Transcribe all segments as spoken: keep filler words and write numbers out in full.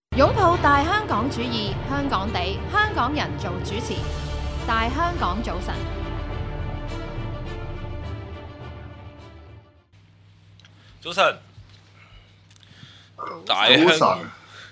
擁抱大香港主義，香港地，香港人做主持。大香港早晨， 早晨，大香港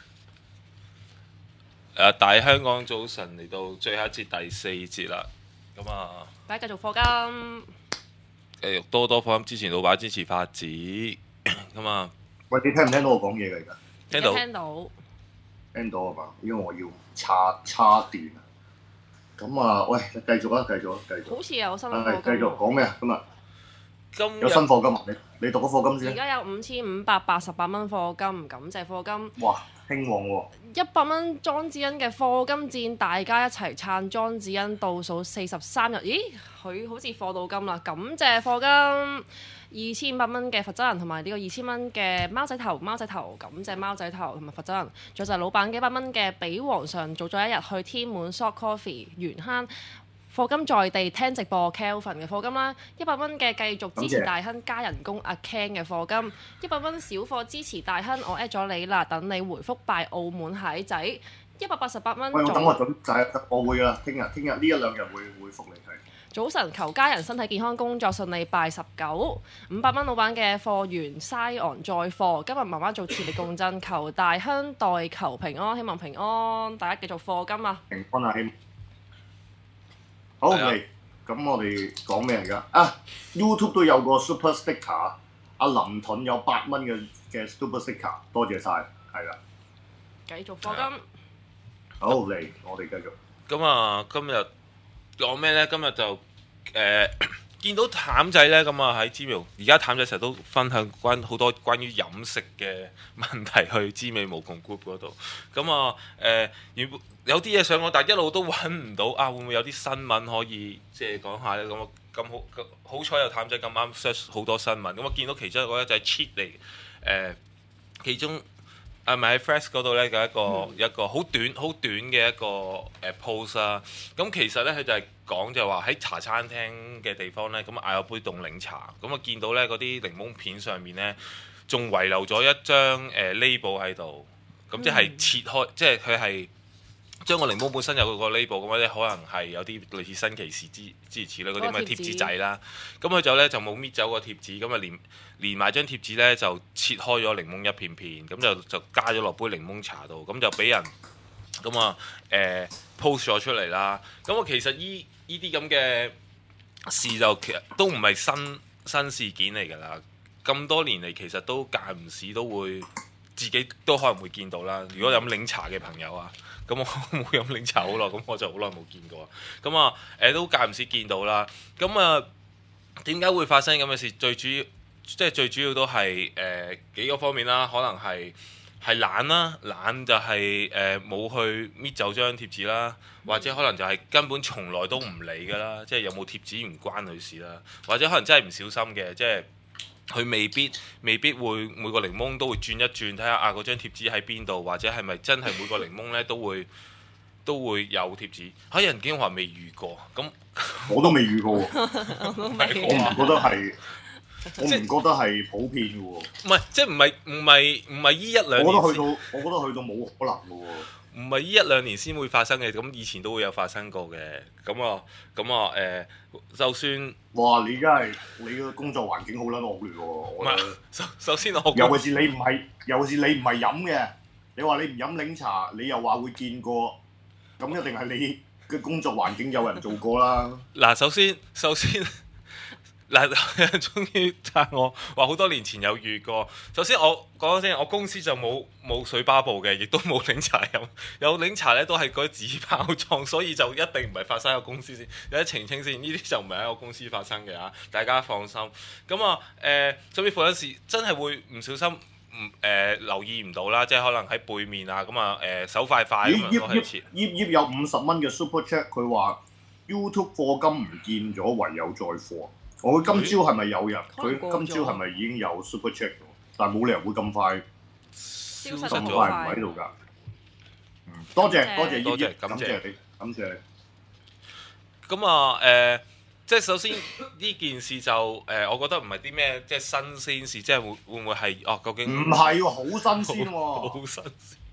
誒大香港早晨嚟到最後一節第四節啦，咁啊， 大家繼續課金， 繼續多多課金支持老闆支持法子，咁啊， 喂，你聽唔聽到我講嘢㗎？而家聽到聽到， 聽到啊嘛，因為我要插插電啊。咁啊，喂，繼續啊，繼續啊，繼續。 好似有新係課金繼續講咩啊？今日今有新日課金啊？你你讀咗課金先？ 而家有五千五百八十八蚊課金，感謝課金。 哇，興旺喎！ 一百蚊莊子欣嘅課金戰，大家一齊撐莊子欣倒數四十三日。咦，佢好似課到金啦，感謝課金。二千五百蚊嘅佛州人同埋呢個二千蚊嘅貓仔頭，貓仔頭感謝貓仔頭同埋佛州人。仲有就係老闆幾百蚊嘅俾皇上做咗一日去天滿 short coffee 原坑。課金在地聽直播 Kelvin 嘅課金啦，一百蚊嘅繼續支持大亨加人工阿 Ken 嘅課金，一百蚊小課支持大亨，我 at 咗你啦，等你回覆拜澳門蟹仔，一百八十八蚊。 喂，我等我準就係我會啦，聽日聽日呢一兩日會會覆你睇。 早晨求家人身體健康，工作順利，拜十九。五百蚊老闆嘅貨源西昂再貨，今日媽媽做磁力共振，求大亨代求平安，希望平安，大家繼續課金啊！ 平安啊，希好嚟，咁我哋講咩嚟㗎？啊 ，YouTube 都有個 Super Sticker，阿林盾有八蚊嘅嘅 Super Sticker，多謝晒，係啦。 繼續課金。 好嚟，我哋繼續。 咁啊，今日講咩呢？今日就誒、呃、見到譚仔呢，咁啊喺 Gmail，而家譚仔成日都分享關好多關於飲食嘅問題去 Gmail 無窮 group 嗰度。咁啊誒，原本有啲嘢想講，但係一路都揾唔到啊！會唔會有啲新聞可以即係講下呢？咁啊咁好好彩有譚仔咁啱 search 好多新聞。咁我見到其中一個就係 cheat 嚟誒，其中。係咪喺 Fresh 嗰度咧嘅一個、嗯、一個好短好短嘅一個誒 post 啊？咁其實咧佢就係講就話喺茶餐廳嘅地方咧，咁嗌咗杯凍檸茶，咁啊見到咧嗰啲檸檬片上面咧仲遺留咗一張誒、呃、label 喺度，咁即係切開，嗯、即係佢係將個檸檬本身有個 label 咁或者可能係有啲類似新奇士之之如此類嗰啲咁嘅貼紙仔啦。咁佢就咧就冇搣走個貼紙，咁啊連連埋張貼紙咧就切開咗檸檬一片片，咁就就加咗落杯檸檬茶度，咁就俾人咁啊誒 post 咗出嚟啦。咁啊其實依依啲咁嘅事就其實都唔係新新事件嚟㗎啦。咁多年嚟其實都間唔時都會自己都可能會見到啦。如果飲檸茶嘅朋友啊，咁我冇飲檸茶好耐，咁我就好耐冇見過。咁啊誒都間唔時見到啦。咁啊點解會發生咁嘅事？最主要即係最主要都係誒、呃、幾個方面啦，可能係係懶啦，懶就係誒冇去搣走張貼紙啦，或者可能就係根本從來都唔理㗎啦，即係有冇貼紙唔關佢事啦，或者可能真係唔小心嘅，即係佢未必未必會每個檸檬都會轉一轉睇下啊嗰張貼紙喺邊度，或者係咪真係每個檸檬咧都會都會有貼紙？嚇人竟然話未遇過，咁我都未遇過喎， 我未我唔覺得係。我唔覺得係普遍嘅喎， 唔係即係唔係唔係唔係依一兩年， 我覺得去到我覺得去到冇可能嘅喎， 唔係依一兩年先會發生嘅，咁以前都會有發生過嘅，咁啊咁啊誒，就算哇你而家係你嘅工作環境好撚惡劣喎，唔係首首先我尤其是你唔係尤其是你唔係飲嘅，你話你唔飲檸茶，你又話會見過，咁一定係你嘅工作環境有人做過啦。 嗱，首先首先。嗱，終於讚我話好多年前有遇過。首先我講咗先，我公司就冇冇水吧部嘅，亦都冇檸茶飲。有檸茶咧都係嗰啲紙包裝，所以就一定唔係發生喺個公司先。有啲澄清先，呢啲就唔係喺個公司發生嘅嚇，大家放心。咁啊誒，甚至乎有時真係會唔小心唔誒、呃、留意唔到啦，即係可能喺背面啊咁啊誒手快快咁樣攞起切。 葉葉有五十蚊嘅 Super Chat， 佢話 YouTube 課金唔見咗，唯有再課。我今朝係咪有人？佢今朝係咪已經有 Super Chat？ 但係冇理由會咁快消失咁咗， 快唔喺度㗎。嗯，多謝多謝多謝感謝你，感謝你。 咁啊誒，即係首先呢件事就誒、呃，我覺得唔係啲咩即係新鮮事，即係會會唔會係哦？究竟唔係喎，好新鮮喎， 好新鮮。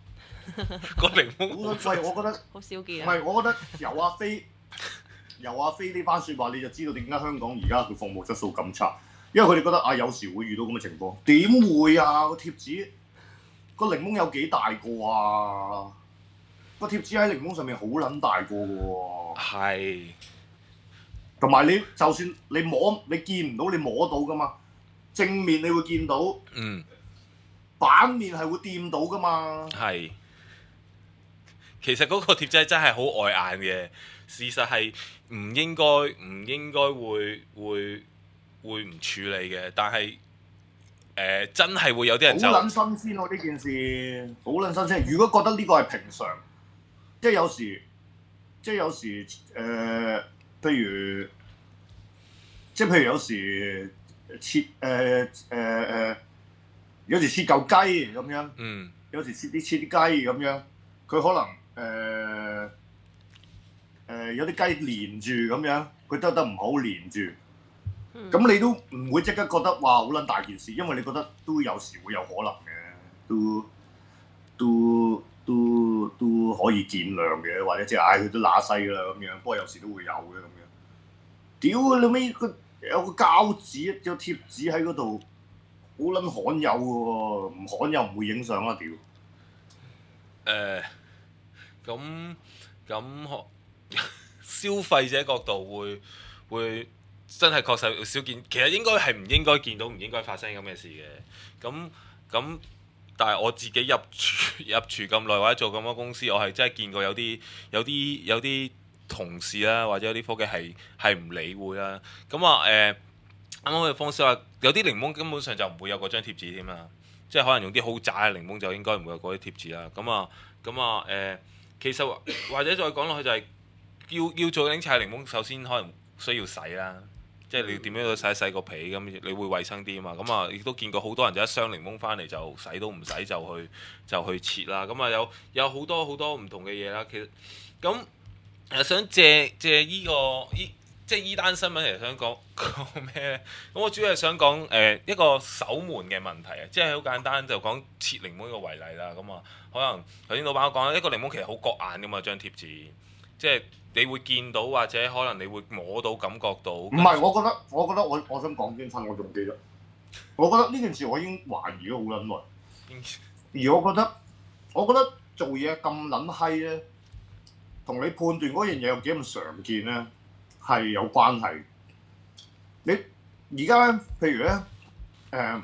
個檸檬喂，我覺得好少見啊！ 唔係，我覺得由阿飛由阿飛呢番説話，你就知道點解香港而家佢服務質素咁差，因為佢哋覺得啊，有時會遇到咁嘅情況。點會啊？個貼紙個檸檬有幾大個啊？個貼紙喺檸檬上面好撚大個嘅喎。 係。 同埋你就算你摸，你見唔到，你摸到噶嘛？正面你會見到， 嗯， 版面係會掂到噶嘛？ 係。其實嗰個貼紙真係好礙眼嘅，事實係唔應該唔應該會會會唔處理嘅，但係誒、呃、真係會有啲人就好撚新鮮喎呢件事，好撚新鮮。如果覺得呢個係平常，即係有時，即係有時誒。呃譬如，即係譬如有時切誒誒誒，有時切嚿雞咁樣， 嗯， 有時切啲切啲雞咁樣，佢可能誒誒、呃呃、有啲雞連住咁樣，佢得得唔好連住，咁、嗯、你都唔會即刻覺得哇好撚大件事，因為你覺得都有時會有可能嘅，都都。都都可以見諒嘅，或者即係唉佢都乸西啦咁樣，不過有時都會有嘅咁樣。屌你尾個有個膠紙有貼紙喺嗰度，好撚罕有嘅喎，唔罕有唔會影相啊屌！ 誒，咁咁消費者角度會會真係確實少見，其實應該係唔應該見到，唔應該發生咁嘅事嘅。咁咁。但係我自己入廚入廚咁耐，或者做咁多公司，我係真係見過有啲有啲有啲同事啦，或者有啲伙計係係唔理會啦。咁啊誒，啱啱嘅方式話有啲檸檬根本上就唔會有嗰張貼紙添啊，即係可能用啲好渣嘅檸檬就應該唔會有嗰啲貼紙啦。咁啊咁啊誒，其實或者再講落去就係、是、要要做檸茶檸檬，首先可能需要洗啦。即係你點樣都洗一洗個皮咁，你會衞生啲啊嘛。咁啊，亦都見過好多人就一箱檸檬翻嚟就洗都唔洗就去就去切啦。咁啊有有好多好多唔同嘅嘢啦。其實咁誒想借借依、這個依即係依單新聞嚟想講講咩咧？咁我主要係想講誒、呃、一個守門嘅問題啊。即係好簡單就講切檸檬呢個為例啦。咁啊，可能頭先老闆講一個檸檬其實好割眼噶嘛，張貼紙即係。你會見到或者可能你會摸到感覺到。唔係， 我覺得我覺得我我想講邊分，我仲記得。我覺得呢件事我已經懷疑咗好撚耐。而我覺得我覺得做嘢咁撚閪咧，同你判斷嗰樣嘢有幾咁常見咧，係有關係。你而家咧，譬如咧，誒、呃，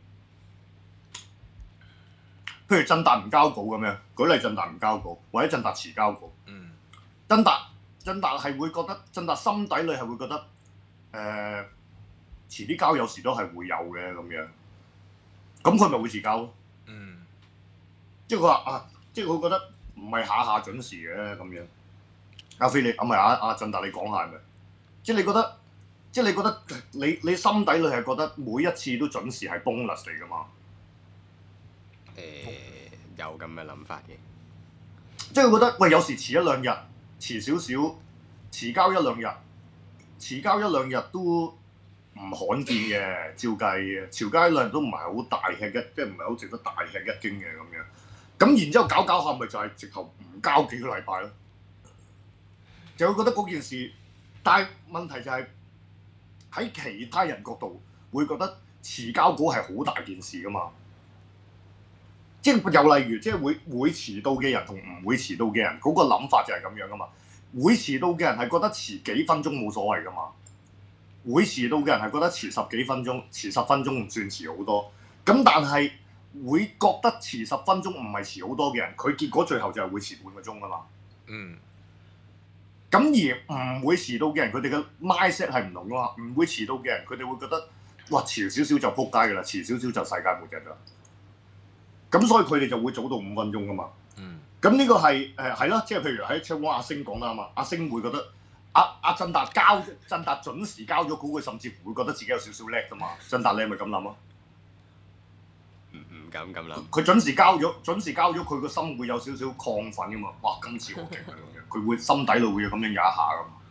譬如振達唔交稿咁樣，舉例振達唔交稿，或者振達遲交稿。嗯。振達。振達係會覺得，振達心底裏係會覺得，誒、呃、遲啲交有時都係會有嘅咁樣，咁佢咪會遲交咯？嗯，即係佢話啊，即係佢覺得唔係下下準時嘅咁樣。阿飛你，啊唔係阿阿振達你講下係咪？即係你覺得，即係你覺得你你心底裏係覺得每一次都準時係 bonus 嚟㗎嘛？ 誒、呃，有咁嘅諗法嘅， 即係佢覺得喂有時遲一兩日。遲少少，遲交一兩日，遲交一兩日都唔罕見嘅，照計嘅，遲交一兩日都唔係好大吃一，即係唔係好值得大吃一驚嘅咁樣。咁然之後搞搞下，咪就係直頭唔交幾個禮拜咯。就會覺得嗰件事，但係問題就係、是、喺其他人角度會覺得遲交稿係好大件事噶嘛。即係又例如，即係會會遲到嘅人同唔會遲到嘅人嗰個諗法就係咁樣噶嘛。會遲到嘅人係覺得遲幾分鐘冇所謂噶嘛。會遲到嘅人係覺得遲十幾分鐘、遲十分鐘唔算遲好多。咁但係會覺得遲十分鐘唔係遲好多嘅人，佢結果最後就係會遲半個鐘噶嘛。嗯。咁而唔會遲到嘅人，佢哋嘅 mindset 係唔同噶嘛。唔會遲到嘅人，佢哋會覺得哇遲少少就撲街噶啦，遲少少就世界末日啦。咁所以佢哋就會早到五分鐘噶嘛。嗯。咁呢個係誒係咯，即係譬如喺香港阿星講啦嘛，阿星會覺得阿阿振達交振達準時交咗稿，佢甚至乎會覺得自己有少少叻噶嘛。振達你係咪咁諗啊？ 唔唔敢咁諗。佢準時交咗，準時交咗，佢個心會有少少亢奮噶嘛。哇！今次好勁啊咁樣，佢會心底裏會有咁樣有一下噶嘛。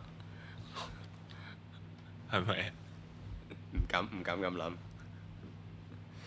係咪？ 唔敢唔敢咁諗。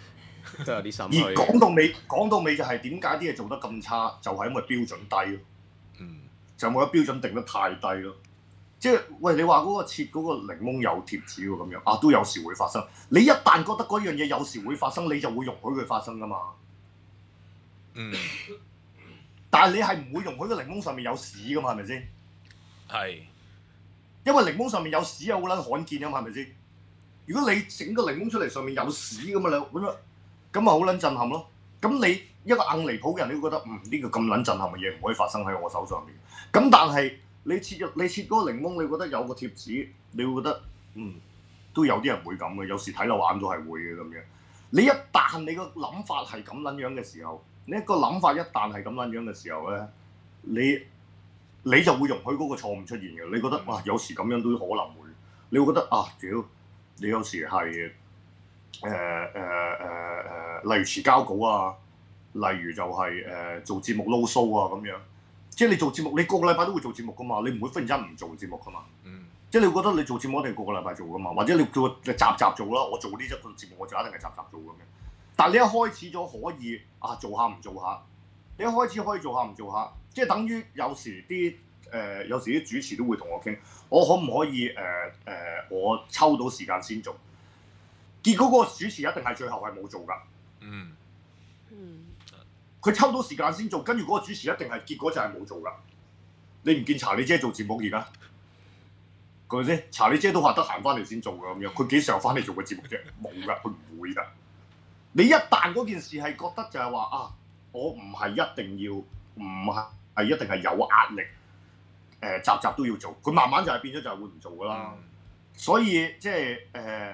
都有啲心而虛。 講到尾，講到尾就係點解啲嘢做得咁差，就係、是、因為標準低咯。 嗯， 就冇得標準定得太低咯。即係喂，你話嗰個切嗰個檸檬有貼紙喎咁樣啊，都有時會發生。你一旦覺得嗰樣嘢有時會發生，你就會容許佢發生噶嘛。 嗯， 但係你係唔會容許個檸檬上面有屎噶嘛？係咪先？ 係。 因為檸檬上面有屎係好撚罕見噶嘛？係咪先？如果你整個檸檬出嚟上面有屎咁啊，你咁啊咁啊好撚震撼咯。咁你一個硬離譜嘅人，你會覺得嗯呢、這個咁撚震撼嘅嘢唔可以發生喺我手上面。咁但係你切入你切嗰個檸檬，你覺得有個貼紙，你會覺得嗯都有啲人會咁嘅，有時睇漏眼都係會嘅咁樣。你一旦你個諗法係咁撚樣嘅時候，你一個諗法一旦係咁撚樣嘅時候咧，你你就會容許嗰個錯誤出現嘅。你覺得哇，有時咁樣都可能會，你會覺得啊，屌你有時係誒誒誒誒，例如遲交稿啊，例如就係、是、誒、呃、做節目撈須啊咁樣。即係你做節目，你個個禮拜都會做節目噶嘛，你唔會忽然間唔做節目噶嘛。 嗯。 即係你會覺得你做節目一定個個禮拜做噶嘛，或者你叫佢集集做啦，我做呢一個節目我就一定係集集做咁樣。但係你一開始咗可以啊做下唔做下，你一開始可以做下唔做下，即係等於有時啲誒、呃、有時啲主持都會同我傾，我可唔可以誒誒、呃呃、我抽到時間先做？結果嗰個主持一定係最後係冇做㗎。 嗯。 嗯。 佢抽到時間先做，跟住嗰個主持一定係結果就係冇做㗎。你唔見查理姐做節目而家，係咪先？查理姐都話得閒翻嚟先做㗎咁樣，佢幾時候翻嚟做個節目啫？冇㗎，佢唔會㗎。你一旦嗰件事係覺得就係話啊，我唔係一定要，唔係係一定係有壓力，誒、呃、集集都要做，佢慢慢就係變咗就係會唔做㗎啦。 嗯、 所以即係誒誒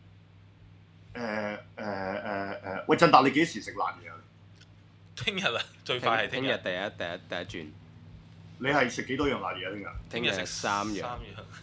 誒誒誒，喂振達，你幾時食辣嘢啊？ 聽日啊，最快係聽日。 聽日第一第一第一轉。 你係食幾多樣辣嘢啊？聽日？ 聽日食三樣。 三樣。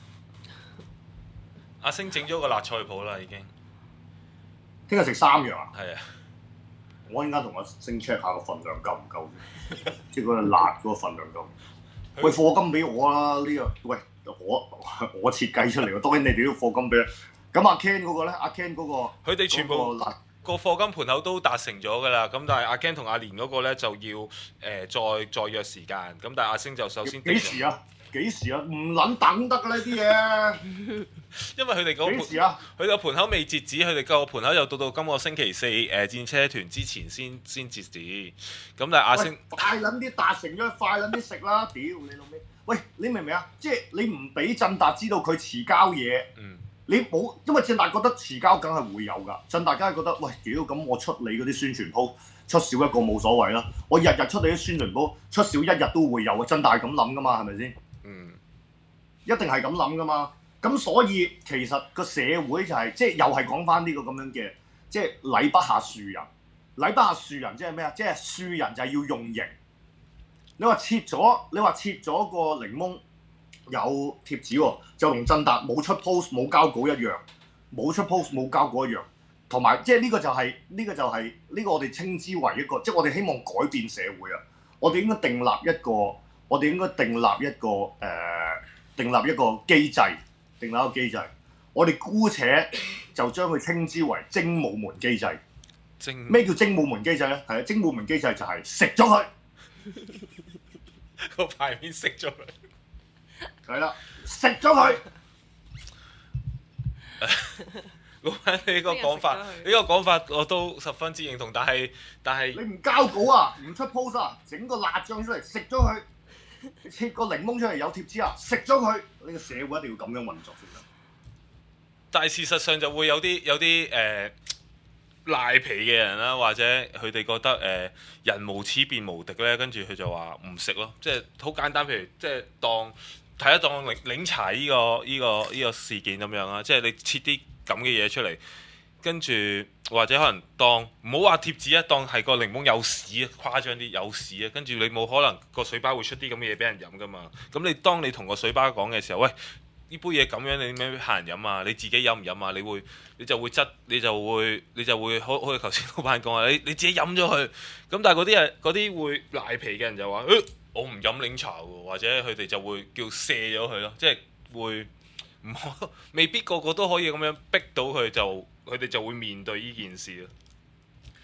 阿星整咗個辣菜譜啦，已經。 聽日食三樣啊？ 係啊。 我陣間同阿星 check 下個份量夠唔夠，即係嗰個辣嗰個份量夠。喂，課金俾我啦！呢、呢個喂，我我設計出嚟喎，當然你哋都要課金俾。咁阿 Ken 嗰個咧，阿 Ken 嗰、嗰個， 佢哋全部辣。個課金盤口都達成咗㗎啦，咁但係阿 Ken 同阿蓮嗰個咧就要誒、呃、再再約時間，咁但係阿星就首先幾時啊？幾時啊？唔撚等得㗎呢啲嘢， 因為佢哋嗰幾時啊？ 佢個盤口未截止，佢哋個盤口又到到今個星期四誒、呃、戰車團之前先先截止，咁但係阿星快撚啲達成咗，快撚啲食啦！屌你老味！喂，你明唔明啊？即係你唔俾振達知道佢遲交嘢。嗯。你冇，因為振達覺得遲交梗係會有㗎。振達梗係覺得，喂，屌咁我出你嗰啲宣傳鋪，出少一個冇所謂啦。我日日出你啲宣傳鋪，出少一日都會有啊。振達係咁諗㗎嘛，係咪先？嗯。一定係咁諗㗎嘛。咁所以其實個社會就係、是，即係又係講翻呢個咁樣嘅，即係禮不下庶人。禮不下庶人即係咩啊？即係庶人就係要用刑。你話切咗，你話切咗個檸檬。有貼紙喎，就同振達冇出 post 冇交稿一樣，冇出 post 冇交稿一樣，同埋即係呢個就係、是、呢、這個就係、是、呢、這個我哋稱之為一個，即係我哋希望改變社會啊！我哋應該訂立一個，我哋應該訂立一個誒、呃，訂立一個機制，訂立一個機制。我哋姑且就將佢稱之為精武門機制。精咩叫精武門機制咧？係啊，精武門機制就係食咗佢， 個牌面食咗佢。 係啦，食咗佢。 老闆，呢個講法，呢個講法我都十分之認同，但係但係你唔交稿啊，唔出 post 啊，整個辣醬出嚟食咗佢，切個檸檬出嚟有貼紙啊，食咗佢。呢個社會一定要咁樣運作先得。 但係事實上就會有啲有啲誒賴皮嘅人啦，或者佢哋覺得誒、呃、人無恥便無敵咧，跟住佢就話唔食咯，即係好簡單，譬如即係當。睇一當檸檸茶呢、呢個依、呢個依、呢個事件咁樣啊，即係你切啲咁嘅嘢出嚟，跟住或者可能當唔好話貼紙啊，當係個檸檬有屎啊，誇張啲有屎啊，跟住你冇可能個水吧會出啲咁嘅嘢俾人飲噶嘛。咁你當你同個水吧講嘅時候，喂，呢杯嘢咁樣你點樣客人飲啊？你自己飲唔飲啊？你會你就會質，你就會你就會好好似頭先老闆講啊，你你自己飲咗佢。咁但係嗰啲人嗰啲會賴皮嘅人就話，誒、欸。我唔飲檸茶喎，或者佢哋就會叫卸咗佢咯，即係會唔未必個個都可以咁樣逼到佢，就佢哋就會面對呢件事咯。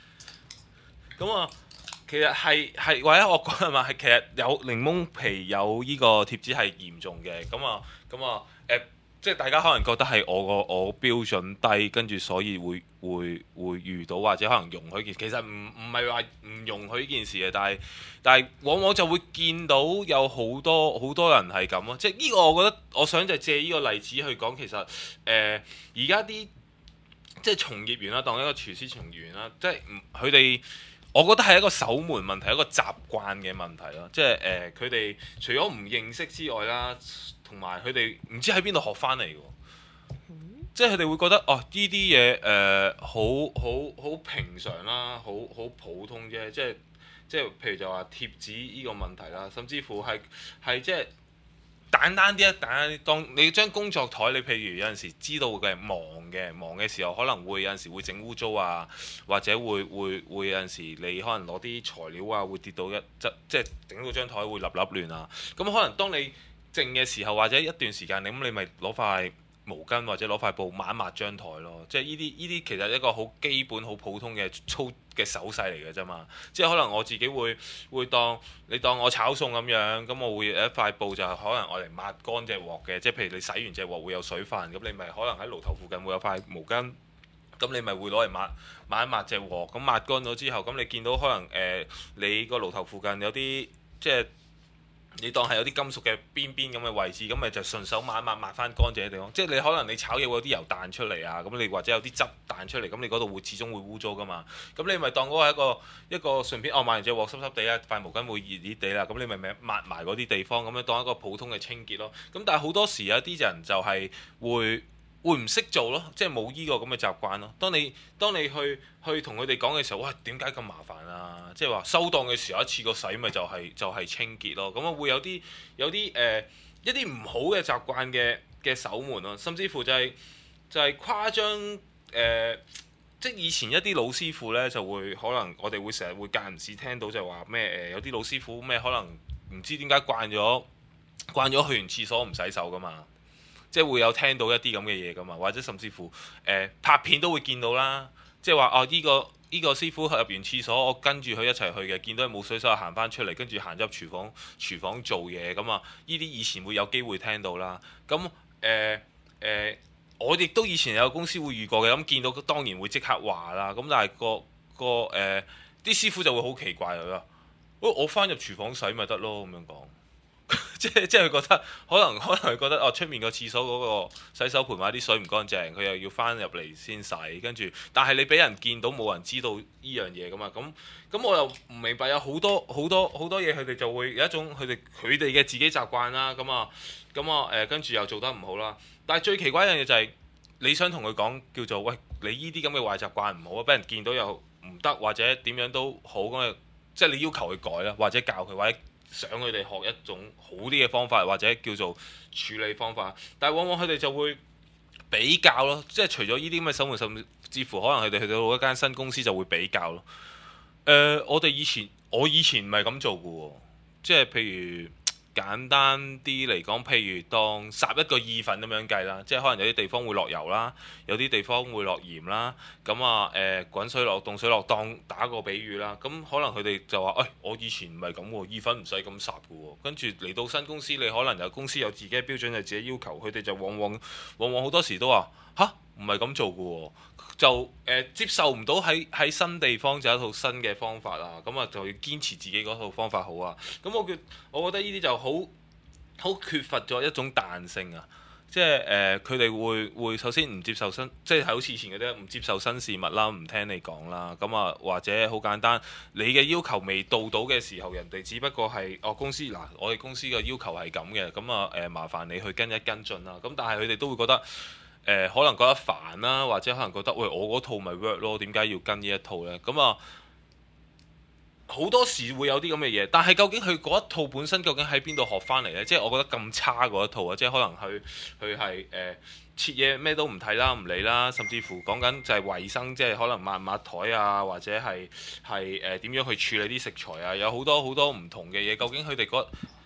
咁啊，其實係係或者我覺得嘛，係其實有檸檬皮有呢個貼紙係嚴重嘅。咁啊咁啊誒。即係大家可能覺得係我個我標準低，跟住所以會會會遇到或者可能容許件，其實唔唔係話唔容許呢件事嘅，但係但係往往就會見到有好多好多人係咁咯。即係呢個我覺得我想就借呢個例子去講，其實誒而家啲即係從業員啦，當一個廚師從業員啦，即係佢哋我覺得係一個守門問題，一個習慣嘅問題咯。即係誒佢哋除咗唔認識之外啦。同埋佢哋唔知喺邊度學翻嚟嘅，嗯、即係佢哋會覺得哦呢啲嘢誒好好好平常啦，好好普通啫，即係即係譬如就話貼紙呢個問題啦，甚至乎係係即係簡單啲啊，簡單啲，當你將工作台，你譬如有陣時知道嘅忙嘅忙嘅時候，可能會有陣時會整污糟啊，或者會會會有陣時你可能攞啲材料啊會跌到一即即係整到張台會立立亂啊，咁可能當你靜嘅時候或者一段時間，你咁你咪攞塊毛巾或者攞塊布抹一抹張台咯。即係呢啲呢啲其實一個好基本好普通嘅粗嘅手勢嚟嘅啫嘛。即係可能我自己會會當你當我炒餸咁樣，咁我會有一塊布就係可能我嚟抹乾隻鑊嘅。即係譬如你洗完隻鑊會有水分，咁你咪可能喺爐頭附近會有塊毛巾，咁你咪會攞嚟抹抹一抹隻鑊。咁抹乾咗之後，咁你見到可能誒、呃、你個爐頭附近有啲即係。你當係有啲金屬嘅邊邊咁嘅位置，咁咪就順手抹一抹抹翻乾淨嘅地方。即係你可能你炒嘢會有啲油彈出嚟啊，咁你或者有啲汁彈出嚟，咁你嗰度會始終會污糟噶嘛。咁你咪當嗰個係一個一個順便，哦抹完隻鑊濕濕地啊，塊毛巾會熱熱地啦，咁你咪咪抹埋嗰啲地方，咁樣當一個普通嘅清潔咯。咁但係好多時有啲人就係會。會唔識做咯，即係冇依個咁嘅習慣咯。當你當你去去同佢哋講嘅時候，哇點解咁麻煩啊？即係話收檔嘅時候一次過洗咪就係、是、就係、是、清潔咯。咁啊會有啲有啲誒、呃、一啲唔好嘅習慣嘅嘅守門咯，甚至乎就係、是、就係、是、誇張誒、呃，即係以前一啲老師傅呢，就會可能我哋會成日會間唔時聽到就話咩誒有啲老師傅咩可能唔知點解慣咗慣咗去完廁所唔洗手噶嘛。即係會有聽到一啲咁嘅嘢噶嘛，或者甚至乎誒、呃、拍片都會見到啦。即係話哦，呢、這個呢、這個師傅入完廁所，我跟住佢一齊去嘅，見到佢冇水手行翻出嚟，跟住行入廚房廚房做嘢咁啊。呢啲以前會有機會聽到啦。咁誒誒，我亦都以前有公司會遇過嘅，咁見到當然會即刻話啦。咁但係個個誒啲、呃、師傅就會好奇怪佢話，我我翻入廚房洗咪得咯咁樣講。即係即係佢覺得可能可能佢覺得哦出面個廁所嗰個洗手盆或者啲水唔乾淨，佢又要翻入嚟先洗，跟住但係你俾人見到冇人知道呢樣嘢噶嘛，咁咁我又唔明白有好多好多好多嘢佢哋就會有一種佢哋佢哋嘅自己習慣啦，咁啊咁啊誒跟住又做得唔好啦，但係最奇怪一樣嘢就係、是、你想同佢講叫做喂你呢啲咁嘅壞習慣唔好啊，俾人見到又唔得或者點樣都好咁啊，即係你要求佢改啦，或者教佢或者。想佢哋學一種好啲嘅方法，或者叫做處理方法，但係往往佢哋就會比較咯，即係除咗呢啲咁嘅生活，甚至乎可能佢哋去到一間新公司就會比較咯。誒、呃，我哋以前我以前唔係咁做嘅喎，即係譬如簡單啲嚟講，譬如當烚一個意粉咁樣計啦，即係可能有啲地方會落油啦，有啲地方會落鹽啦，咁啊誒滾水落凍水落，當打個比喻啦，咁可能佢哋就話：誒、哎，我以前唔係咁喎，意粉唔使咁烚嘅喎，跟住嚟到新公司，你可能有公司有自己嘅標準，有自己要求，佢哋就往往往往好多時都話吓，唔係咁做嘅喎，就誒、呃、接受唔到喺喺新地方就有一套新嘅方法啊，咁啊就要堅持自己嗰套方法好啊，咁我覺我覺得呢啲就好好缺乏咗一種彈性啊，即係誒佢哋會會首先唔接受新，即係好似以前嗰啲唔接受新事物啦，唔聽你講啦，咁啊或者好簡單，你嘅要求未到到嘅時候，人哋只不過係哦公司嗱，我哋公司嘅要求係咁嘅，咁啊誒麻煩你去跟一跟進啦，咁但係佢哋都會覺得。誒、呃、可能覺得煩啦，或者可能覺得喂我嗰套咪 work 咯，點解要跟呢一套呢？咁啊好多時會有啲咁嘅嘢，但係究竟佢嗰一套本身究竟喺邊度學翻嚟呢？即係我覺得咁差嗰一套啊！即係可能佢佢係誒切嘢咩都唔睇啦，唔理啦，甚至乎講緊就係衞生，即係可能抹抹台啊，或者係係誒點樣去處理啲食材啊，有好多好多唔同嘅嘢。究竟佢哋嗰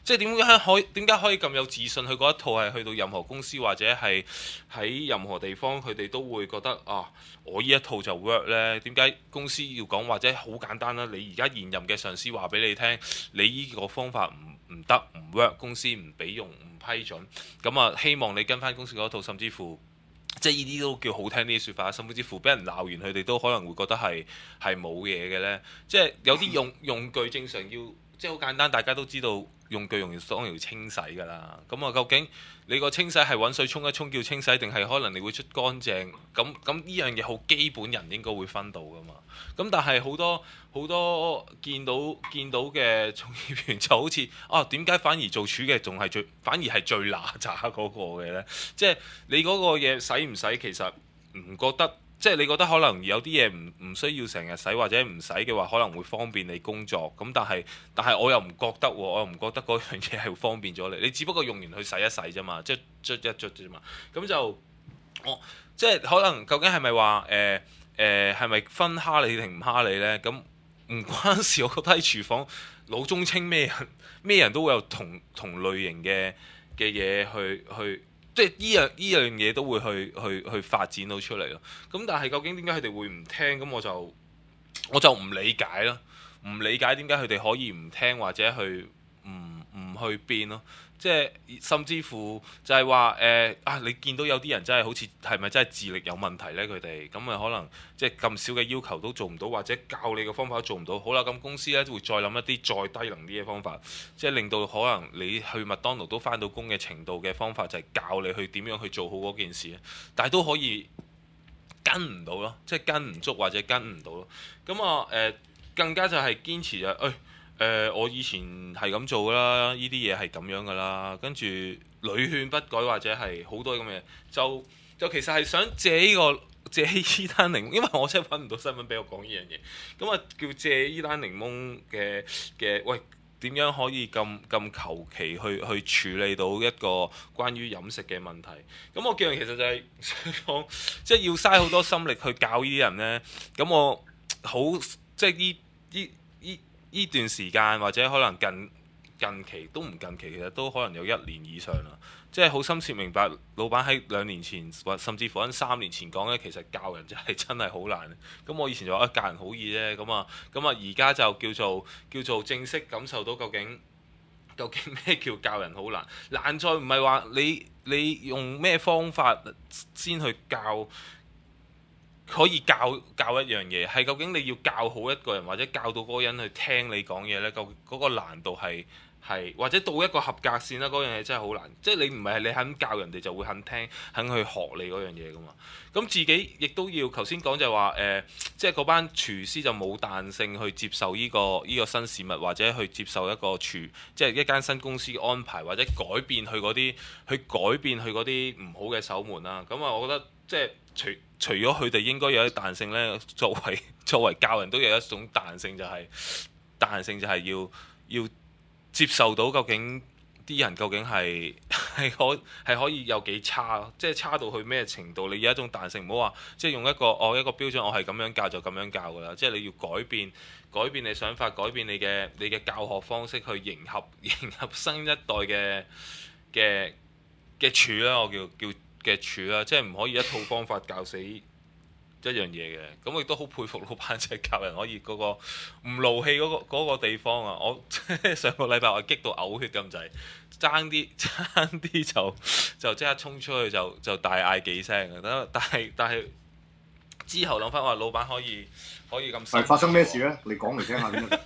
即係點解可以點解可以咁有自信？佢嗰一套係去到任何公司或者係喺任何地方，佢哋都會覺得啊，我呢一套就 work 呢？點解公司要講？或者好簡單啦，你而家現任嘅上司話俾你聽，你呢個方法唔唔得唔 work，公司唔俾用唔批准，咁啊希望你跟翻公司嗰套，甚至乎即係呢啲都叫好聽啲嘅説法，甚至乎俾人鬧完，佢哋都可能會覺得係係冇嘢嘅呢。即係有啲用用具正常要。即係好簡單，大家都知道用具用完當然要清洗㗎啦。咁啊，究竟你個清洗係揾水沖一沖叫清洗，定係可能你會出乾淨？咁咁呢樣嘢好基本，人應該會分到㗎嘛。咁但係好多好多見到見到嘅從業員就好似啊，點解反而做廚嘅仲係最反而係最乸渣嗰個嘅呢？即係你嗰個嘢洗唔洗，其實唔覺得。即係你覺得可能有啲嘢唔唔需要成日洗或者唔洗嘅話，可能會方便你工作。咁但係但係我又唔覺得喎，我又唔覺得嗰樣嘢係會方便咗你。你只不過用完去洗一洗啫嘛，即係捽一捽啫嘛。咁就我即係可能究竟係咪話誒誒係咪分蝦你定唔蝦你呢？咁唔關事。我覺得喺廚房老中青咩人咩人都會有同同類型嘅嘅嘢去去。即係依樣依樣嘢都會去去去發展到出嚟咯。咁但係究竟點解佢哋會唔聽？咁我就我就唔理解咯。唔理解點解佢哋可以唔聽或者去唔唔去變咯。即係甚至乎就係話誒啊！你見到有啲人真係好似係咪真係智力有問題呢？佢哋咁啊可能即係咁少嘅要求都做唔到，或者教你嘅方法都做唔到。好啦，咁公司咧會再諗一啲再低能啲嘅方法，即係令到可能你去麥當勞都返到工嘅程度嘅方法，就係教你去點樣去做好嗰件事。但係都可以跟唔到咯，即係跟唔足或者跟唔到咯。咁啊誒更加就係堅持就誒、是。哎誒、呃，我以前係咁做啦，呢啲嘢係咁樣噶啦，跟住屢勸不改或者係好多咁嘅，就就其實係想借呢、這個借依單檸檬，因為我真係揾唔到新聞俾我講呢樣嘢，咁啊叫借依單檸檬嘅嘅，喂點樣可以咁咁求其去去處理到一個關於飲食嘅問題？咁我見其實就係講，即係要嘥好多心力去教呢啲人呢。咁我好即係呢呢呢。呢段時間或者可能近近期都唔近期，其實都可能有一年以上啦。即係好深切明白，老闆喺兩年前或甚至乎喺三年前講咧，其實教人就係真係好難。咁我以前就話啊，教人好易啫。咁啊，咁啊，而家就叫做叫做正式感受到究竟究竟咩叫教人好難？難在唔係話你你用咩方法先去教。可以教教一樣嘢，係究竟你要教好一個人，或者教到嗰個人去聽你講嘢呢？究竟嗰個難度係係或者到一個合格線啦。嗰樣嘢真係好難，即係你唔係你肯教人哋就會肯聽，肯去學你嗰樣嘢噶嘛。咁自己亦都要頭先講就係話誒，即係嗰班廚師就冇彈性去接受呢個呢個新事物，或者去接受一個廚即係一間新公司嘅安排，或者改變佢嗰啲去改變佢嗰啲唔好嘅守門啦。咁啊，我覺得即係除除咗佢哋應該有啲彈性呢，作為作為教人都有一種彈性，就係彈性就係要要接受到究竟啲人究竟係係可係可以有幾差，即係差到去咩程度？你有一種彈性，唔好話即係用一個我一個標準，我係咁樣教就咁樣教㗎啦。即係你要改變改變你想法，改變你嘅你嘅教學方式，去迎合迎合新一代嘅嘅嘅廚啦，我叫叫。嘅處啦，即係唔可以一套方法教死一樣嘢嘅。咁我亦都好佩服老闆，就係教人可以嗰個唔勞氣嗰個嗰個地方啊！我上個禮拜我激到嘔血咁滯，爭啲爭啲就就即刻衝出去就就大嗌幾聲啊！但係但係之後諗翻話，老闆可以可以咁。 係發生咩事咧？你講嚟聽下點樣？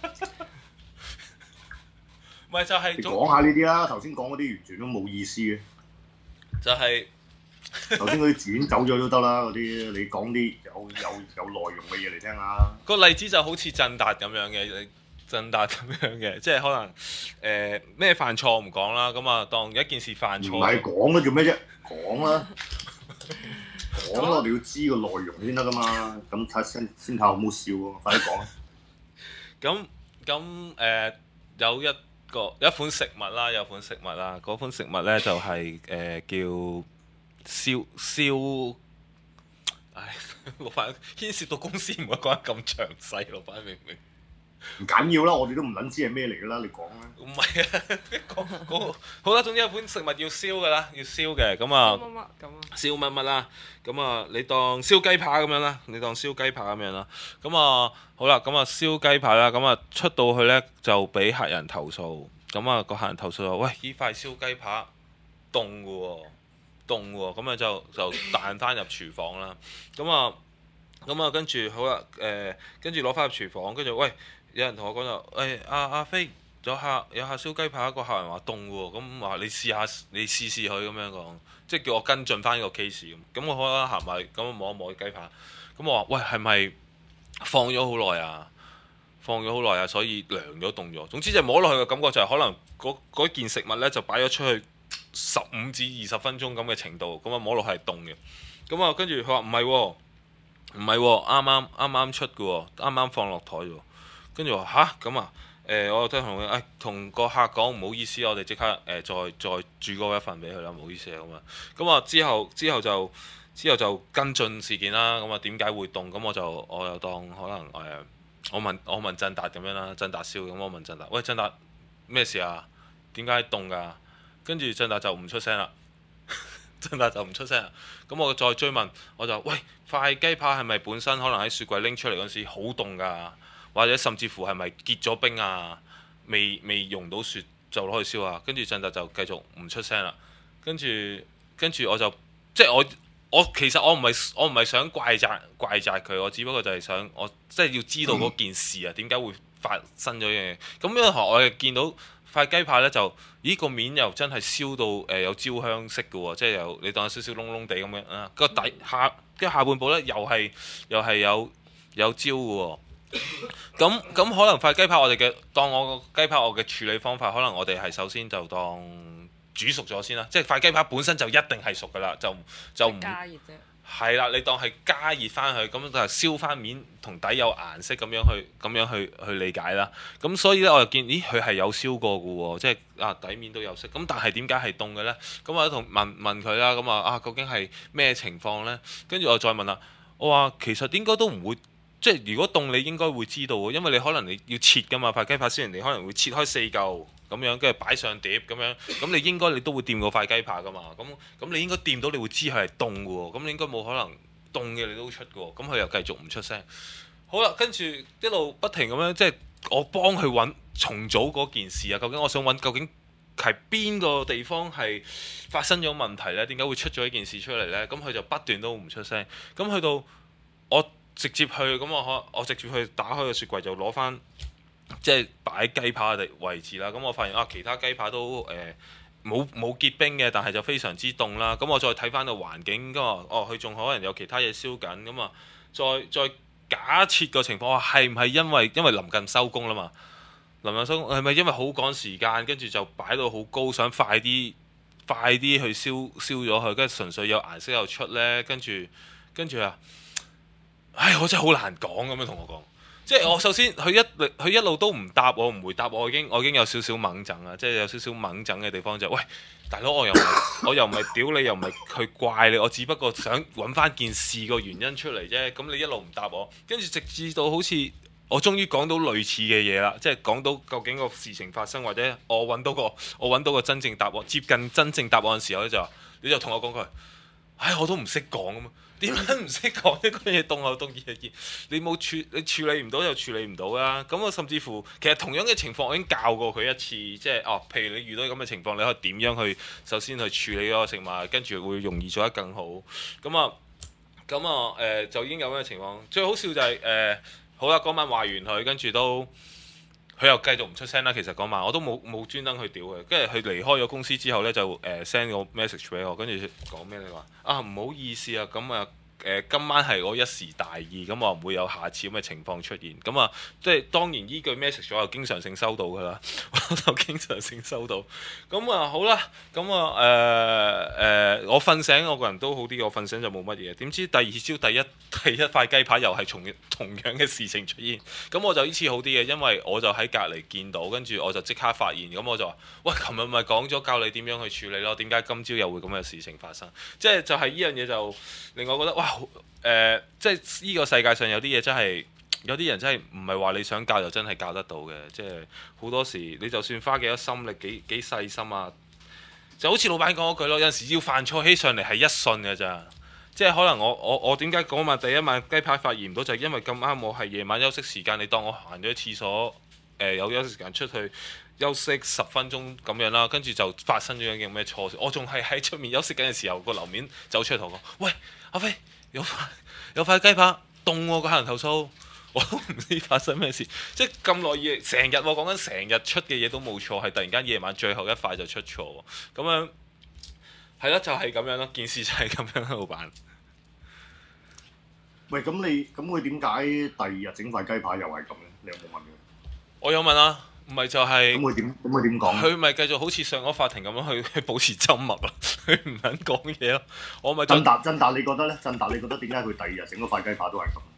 唔係就係你講下呢啲啦。頭先講嗰啲完全都冇意思嘅。 就係、是。 頭先嗰啲剪走咗都得啦，嗰啲你講啲有有有內容嘅嘢嚟聽下。 個例子就好似振達咁樣嘅，振達咁樣嘅，即係可能誒咩、呃、犯錯唔講啦，咁啊當一件事犯錯。唔係講啦，做咩啫？講啦，講啦，我哋要知個內容先得噶嘛。咁睇先先睇好冇笑喎，快啲講。 咁咁誒有一個有一款食物啦，有款食物啦，嗰款食物咧就係、是、誒、呃、叫。燒燒，唉，老闆牽涉到公司唔會講得咁詳細，老闆明唔明？ 唔緊要啦，我哋都唔撚知係咩嚟㗎啦，你講啦。 唔係啊，講講好啦，總之一款食物要燒㗎啦，要燒嘅咁啊， 乜乜咁啊， 燒乜乜啦，咁啊你當燒雞扒咁樣啦，你當燒雞扒咁樣啦，咁啊好啦，咁啊燒雞扒啦，咁啊出到去呢，就俾客人投訴，咁啊個客人投訴話：喂，呢塊燒雞扒凍㗎喎，凍喎，咁啊就就彈翻入廚房啦，咁啊咁啊跟住好啦，誒跟住攞翻入廚房，跟住喂。有人同我講就誒阿阿飛有客有客燒雞扒，個客人話凍喎，咁話你試下你試試佢咁樣講，即係叫我跟進翻個 case 咁。咁我可能行埋咁我摸一摸雞扒，咁我話喂係咪放咗好耐啊？放咗好耐啊，所以涼咗凍咗。總之就摸落去嘅感覺就係可能嗰嗰件食物呢就擺咗出去十五至二十分鐘咁嘅程度，咁啊摸落去係凍嘅。咁啊跟住佢話唔係喎，唔係喎，啱啱啱啱出嘅喎，啱啱放落台喎。跟住話吓咁啊，誒、呃、我都同佢誒同個客講唔好意思，我哋即刻誒、呃、再再煮嗰一份俾佢啦，唔好意思啊咁啊。咁啊之後之後就之後就跟進事件啦。咁啊點解會凍？咁我就我又當可能誒、呃、我問我問振達咁樣啦，振達燒咁我問振達，喂振達咩事啊？點解凍㗎？跟住振達就唔出聲啦，振達就唔出聲啦。咁我再追問，我就喂塊雞扒係咪本身可能喺雪櫃拎出嚟嗰時好凍㗎？或者甚至乎係咪結咗冰啊？未未溶到雪就攞去燒啊？跟住振達就繼續唔出聲啦。跟住跟住我就即係我我其實我唔係我唔係想怪責怪責佢，我只不過就係想我即係要知道嗰件事啊，點解會發生咗樣嘢？咁樣學我又見到塊雞扒呢，就咦個面又真係燒到誒、呃、有焦香色嘅喎，即係有你當有少少燶燶地咁樣啊。個底下跟住下半部呢，又係又係有有焦嘅喎。咁咁可能塊雞扒我哋嘅當我個雞扒我嘅處理方法，可能我哋係首先就當煮熟咗先啦，即係塊雞扒本身就一定係熟噶啦，就就唔加熱啫。 係啦，你當係加熱翻去，咁就係燒翻面同底有顏色咁樣去咁樣去去理解啦。咁所以咧，我就見咦佢係有燒過嘅喎，即係啊底面都有色。咁但係點解係凍嘅咧？咁我同問問佢啦，咁啊啊究竟係咩情況咧？跟住我再問啦，我話其實應該都唔會。即係如果凍你應該會知道喎，因為你可能你要切㗎嘛，塊雞扒先人哋可能會切開四嚿咁樣，跟住擺上碟咁樣，咁你應該你都會掂過塊雞扒㗎嘛，咁咁你應該掂到你會知佢係凍嘅喎，咁你應該冇可能凍嘅你都出嘅喎，咁佢又繼續唔出聲。好啦，跟住一路不停咁樣，即係我幫佢揾重組嗰件事啊，究竟我想揾究竟係邊個地方係發生咗問題呢？點解會出咗呢件事出嚟呢？咁佢就不斷都唔出聲，咁去到我。直接去咁我可我直接去打開個雪櫃就攞翻即係擺雞扒嘅位置啦。咁我發現啊，其他雞扒都誒冇冇結冰嘅，但係就非常之凍啦。咁我再睇翻個環境，咁啊哦，佢仲可能有其他嘢燒緊。咁啊，再再假設個情況，我係唔係因為因為臨近收工啦嘛？臨近收工係咪因為好趕時間，跟住就擺到好高，想快啲快啲去燒燒咗佢，跟住純粹有顏色又出呢？跟住跟住啊！唉，我真係好難講咁樣同我講，即係我首先佢一佢一路都唔答我，唔回答我，已經我已經有少少掹整啊，即係有少少掹整嘅地方就係、喂，大佬我又唔係我又唔係屌你，又唔係去怪你，我只不過想揾翻件事個原因出嚟啫。咁你一路唔答我，跟住直至到好似我終於講到類似嘅嘢啦，即係講到究竟個事情發生，或者我揾到個我揾到個真正答案，接近真正答案嘅時候咧，就你就同我講句，唉，我都唔識講咁啊！點解唔識講一個嘢凍後凍熱熱？你冇處你處理唔到就處理唔到啦。咁我甚至乎其實同樣嘅情況我已經教過佢一次，即係哦，譬如你遇到咁嘅情況，你可以點樣去首先去處理嗰個食物，跟住會容易做得更好。咁啊，咁啊誒就已經有咁嘅情況。最好笑就係、是、誒、呃、好啦，嗰晚話完佢，跟住都佢又繼續唔出聲啦。其實嗰晚我都冇冇專登去屌佢，跟住佢離開咗公司之後咧，就誒 send、呃、個 message 俾我，跟住講咩？你話啊唔好意思啊，咁啊誒今晚係我一時大意，咁我唔會有下次咁嘅情況出現。咁啊，即係當然依句 message 我又經常性收到㗎啦，我就經常性收到。咁啊好啦，咁啊誒誒，我瞓醒我個人都好啲，我瞓醒就冇乜嘢。點知第二朝第一第一塊雞扒又係同同樣嘅事情出現。咁我就呢次好啲嘅，因為我就喺隔離見到，跟住我就即刻發現。咁我就話：喂，琴日咪講咗教你點樣去處理咯？點解今朝又會咁嘅事情發生？即係就係呢樣嘢就令我覺得哇！誒、呃，即係呢個世界上有啲嘢真係有啲人真係唔係話你想教就真係教得到嘅，即係好多時你就算花幾多心力幾幾細心啊，就好似老闆講嗰句咯，有陣時要犯錯起上嚟係一瞬㗎咋。即係可能我我我點解嗰晚第一晚雞排發現唔到，就係、是、因為咁啱我係夜晚休息時間，你當我行咗廁所，誒、呃、有休息時間出去休息十分鐘咁樣啦，跟住就發生咗一件咩錯事。我仲係喺出面休息緊嘅時候，個樓面走出嚟同我講：喂，阿飛有塊有塊雞排凍喎，個客人投訴，我都唔知發生咩事。即係咁耐嘢，成日我講緊成日出嘅嘢都冇錯，係突然間夜晚最後一塊就出錯，咁樣係咯，就係、是、咁樣咯，件事就係咁樣，老闆。 喂，咁你咁佢點解第二日整塊雞排又係咁咧？你有冇問佢？ 我有問啊，唔係就係、是。 咁佢點？咁佢點講？ 佢咪繼續好似上咗法庭咁樣去去保持沉默咯，佢唔肯講嘢咯。我咪振達，振達，你覺得咧？振達，你覺得點解佢第二日整嗰塊雞排都係咁？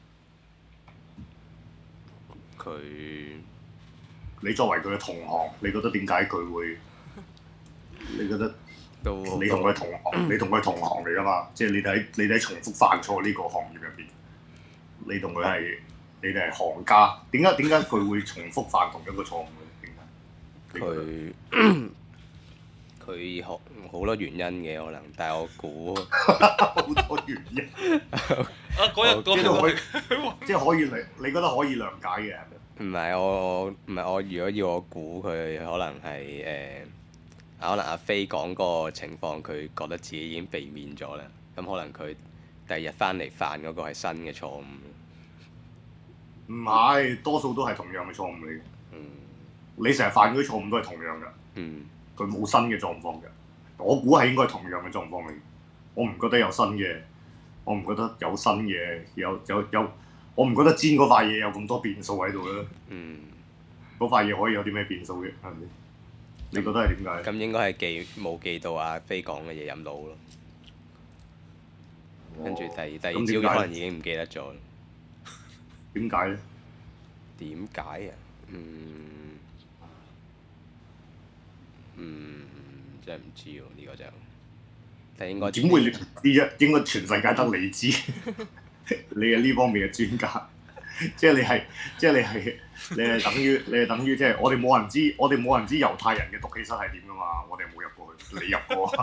佢你作為佢嘅同行，你覺得點解佢會？你覺得？ 都你同佢同行，你同佢同行嚟噶嘛？即係你哋喺你哋喺重複犯錯呢個行業入邊，你同佢係你哋係行家，點解點解佢會重複犯同一個錯誤嘅？點解？ 佢佢好好多原因嘅可能，但係我估好多原因。 啊嗰日嗰日可以，即係可以理，你覺得可以諒解嘅係咪？ 唔係我唔係我，如果要我估佢可能係誒。呃可能阿飛講個情況，佢覺得自己已經避免咗啦。咁可能佢第二日翻嚟犯嗰個係新嘅錯誤。 唔係，多數都係同樣嘅錯誤嚟嘅。 嗯。 你成日犯嗰啲錯誤都係同樣嘅。 嗯。 佢冇新嘅狀況嘅。我估係應該係同樣嘅狀況嚟。我唔覺得有新嘅，我唔覺得有新嘅，有有有，我唔覺得煎嗰塊嘢有咁多變數喺度啦。嗯。嗰塊嘢可以有啲咩變數嘅？係咪？你覺得係點解？ 咁應該係記冇記到阿飛講嘅嘢飲到咯，跟住、哦、第第二朝可能已經唔記得咗。 點解咧？ 點解啊？嗯嗯，真係唔知喎，呢、呢個就但應該點會你唔知啫？應該全世界得你知，你係呢方面嘅專家。即係你係，即係你係，你係等於，你係等於，即係我哋冇人知，我哋冇人知猶太人嘅毒氣室係點噶嘛？我哋冇入過去，你入過，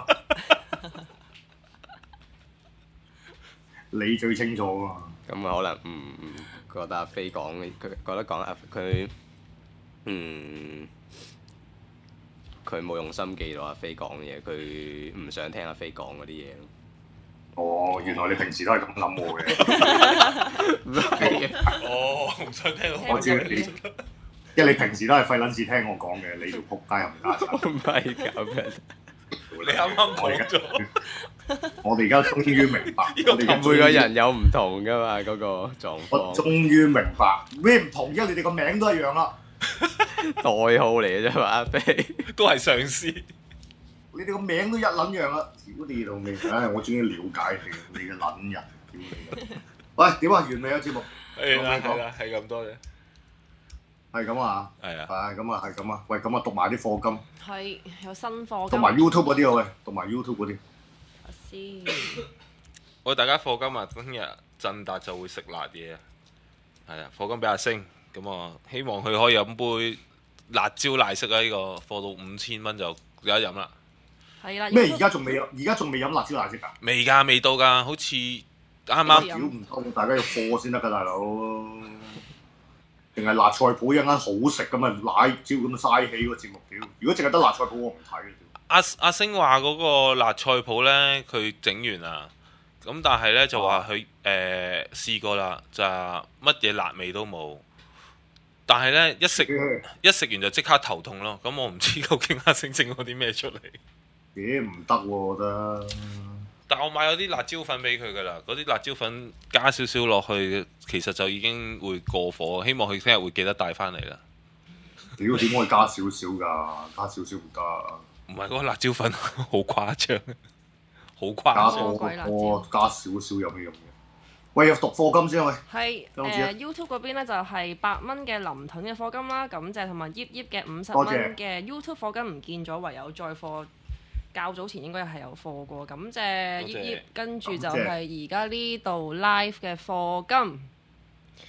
你最清楚啊嘛。 咁可能唔唔、嗯、覺得阿飛講，佢覺得講阿佢，嗯，佢冇用心記到阿飛講嘅嘢，佢唔想聽阿飛講嗰啲嘢。 哦，原來你平時都係咁諗我嘅。 唔係哦，唔想聽我。 我知你，因為你平時都係費撚事聽我講嘅，你條撲街又唔家產。 唔係咁嘅。 你啱啱講咗。 我哋而家終於明白。 每個人有唔同㗎嘛，嗰、嗰個狀況。 我終於明白咩唔同，因為你哋個名都一樣啦。 代號嚟嘅啫嘛，阿飛。 都係上司。 你哋個名都一撚樣啦！屌你老味，唉！我終於了解你，你嘅撚人，屌你！喂，點啊？完未啊？節目係啦，係啦，係咁多嘅。 係咁啊！ 係啊！ 係咁啊！係咁啊！喂，咁啊，讀埋啲課金。 係有新課金。 讀埋 YouTube 嗰啲啊！喂，讀埋 YouTube 嗰啲。 先。 喂，大家課金啊！今日振達就會食辣嘢啊！係啊，課金俾阿星，咁啊，希望佢可以飲杯辣椒奶昔啊！呢個課到五千蚊就有得飲啦。 係啦。 咩？而家仲未有？而家仲未飲辣椒奶昔㗎？ 未㗎，未到㗎，好似啱啱。 屌唔通，大家要課先得㗎，大佬。定係辣菜鋪一間好食咁啊！奶椒咁嘥氣個節目屌！如果淨係得辣菜鋪，我唔睇嘅。 阿阿星話嗰個辣菜鋪咧，佢整完啦，咁但係咧就話佢誒試過啦，就乜嘢辣味都冇。但係咧一食一食完就即刻頭痛咯。咁我唔知究竟阿星整咗啲咩出嚟。 咦？唔得喎，我覺得。 但我買咗啲辣椒粉俾佢㗎啦，嗰啲辣椒粉加少少落去，其實就已經會過火。希望佢聽日會記得帶翻嚟啦。 屌，點可以加少少㗎？加少少唔得。 唔係嗰個辣椒粉好誇張，好誇張。 加多多加少少有咩用嘅？喂，有讀課金先喂。 係誒、呃、YouTube 嗰邊咧就係八蚊嘅林盾嘅課金啦，感謝同埋葉葉嘅五十蚊嘅 YouTube 課金唔見咗，唯有再課。較早前應該係有課過，感謝葉葉，跟住就係而家呢度 live 嘅課金。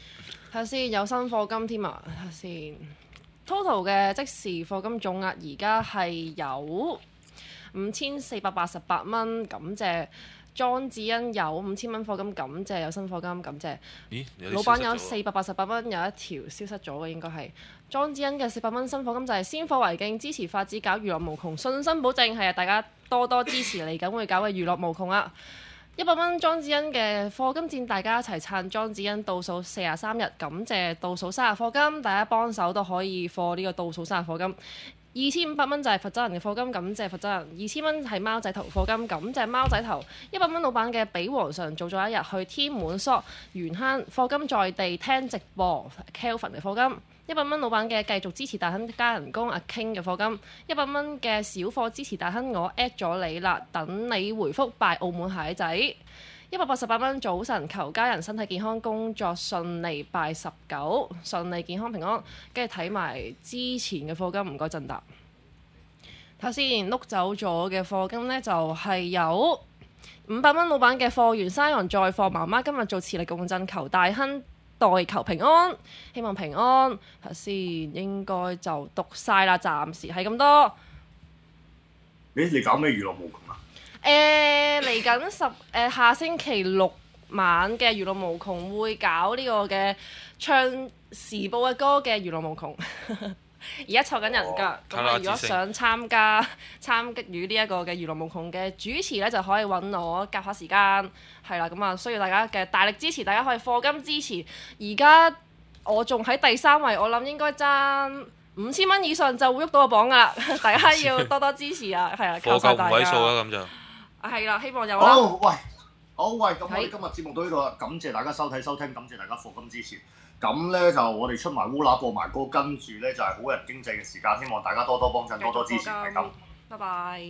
睇下先，有新課金添啊！睇下先 ，total 嘅即時課金總額而家係有五千四百八十八蚊，感謝莊子欣有五千蚊課金，感謝有新課金，感謝。 咦？有啲老闆有消失咗四百八十八蚊，有一條消失咗嘅應該係莊子欣嘅四百蚊新課金就係先課為敬，支持法子搞娛樂無窮，信心保證係啊！大家多多支持嚟緊會搞嘅娛樂無窮啊！一百蚊莊子欣嘅課金戰，大家一齊撐莊子欣倒數四十三日，感謝倒數三十課金，大家幫手都可以課呢個倒數三十課金。二千五百蚊就係佛州人嘅課金，感謝佛州人。二千蚊係貓仔頭課金，感謝貓仔頭。一百蚊老闆嘅俾皇上做咗一日去天滿索元坑課金在地聽直播 Kelvin 嘅課金。一百蚊老闆嘅繼續支持大亨加人工阿 King 嘅課金。一百蚊嘅小貨支持大亨，我 at 咗你啦，等你回覆拜澳門蟹仔。一百八十八蚊早晨，求家人身體健康，工作順利，拜十九，順利健康平安。跟住睇埋之前嘅課金，唔該陣達。睇下先，碌走咗嘅課金呢，就係、是、有五百蚊老闆嘅貨源沙洋再貨，媽媽今日做磁力共振，求大亨代求平安，希望平安。睇下先，應該就讀晒啦，暫時係咁多。 咦？你搞咩娛樂無窮啊？ 誒嚟緊十誒、呃、下星期六晚嘅娛樂無窮會搞呢個嘅唱時報嘅歌嘅娛樂無窮，而家湊緊人㗎。咁啊、哦，如果想參加參與呢一個嘅娛樂無窮嘅主持咧，就可以揾我夾下時間。係啦，咁啊需要大家嘅大力支持，大家可以課金支持。而家我仲喺第三位，我諗應該爭五千蚊以上就會喐到個榜㗎啦。大家要多多支持啊！係啊，靠晒大家。 課夠五位數啦，咁就。 係啦，希望有啦。 好，喂，好喂，咁我哋今日節目到呢度啦，感謝大家收睇收聽，感謝大家課金支持。咁咧就我哋出埋烏乸播埋歌，跟住咧就係好人經濟嘅時間，希望大家多多幫襯，多多支持，係咁。 拜拜。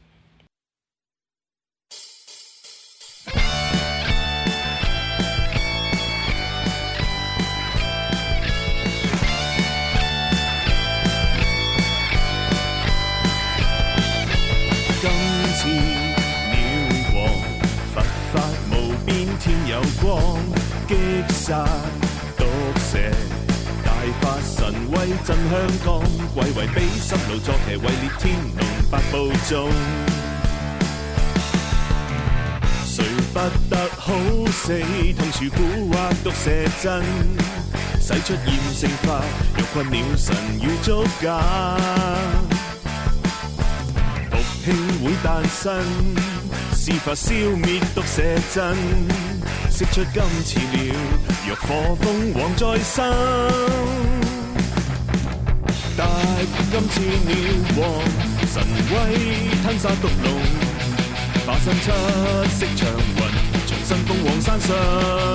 今次鳥王佛法無邊天有光，擊殺毒蛇，大法神威震香港，貴為比濕路作騎，位列天龍八部中。誰不得好死，痛處蠱惑毒蛇陣，使出厭勝法，若困了神與足假。復興會誕生，施法消滅毒蛇陣，釋出金翅鳥，浴火鳳凰在身。大鵬金翅鳥王，神威吞殺毒龍，化身出色長雲，重新鳳凰山上。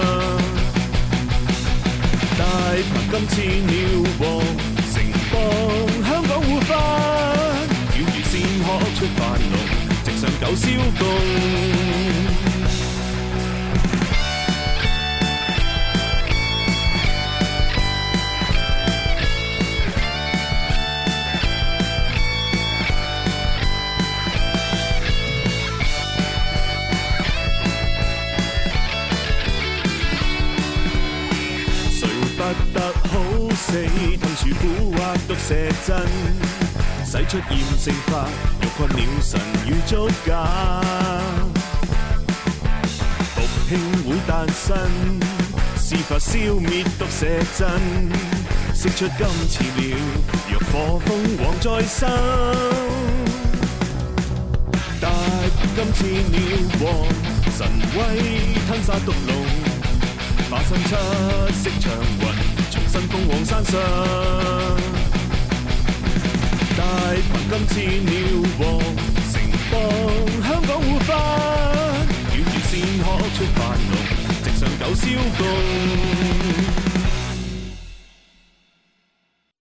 大鵬金翅鳥王，城邦香港護法，遠如仙鶴出凡龍，直上九霄宮。不得好死，痛處蠱惑毒蛇陣，使出厭勝法，欲困了神與足假。復興會誕生，施法消滅毒蛇陣，釋出金翅鳥，浴火鳳凰在身。大鵬金翅鳥王，神威吞殺毒龍，化身出色長雲，重新鳳凰山上。大鵬金翅鳥王，城邦香港護法，遠如仙鶴出凡龍，直上九霄宮。